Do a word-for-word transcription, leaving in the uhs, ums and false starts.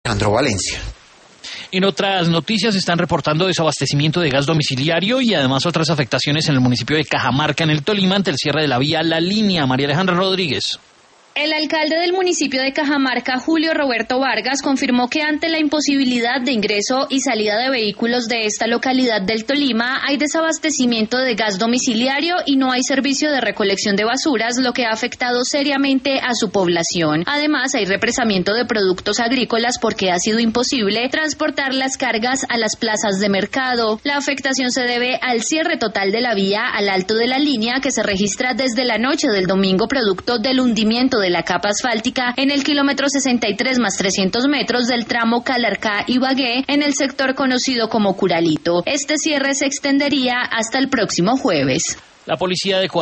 Alejandro Valencia. En otras noticias están reportando desabastecimiento de gas domiciliario y además otras afectaciones en el municipio de Cajamarca, en el Tolima, ante el cierre de la vía La Línea. María Alejandra Rodríguez. El alcalde del municipio de Cajamarca, Julio Roberto Vargas, confirmó que ante la imposibilidad de ingreso y salida de vehículos de esta localidad del Tolima, hay desabastecimiento de gas domiciliario y no hay servicio de recolección de basuras, lo que ha afectado seriamente a su población. Además, hay represamiento de productos agrícolas porque ha sido imposible transportar las cargas a las plazas de mercado. La afectación se debe al cierre total de la vía al alto de la línea, que se registra desde la noche del domingo producto del hundimiento de la capa asfáltica en el kilómetro sesenta y tres más trescientos metros del tramo Calarcá-Ibagué en el sector conocido como Curalito. Este cierre se extendería hasta el próximo jueves. La policía de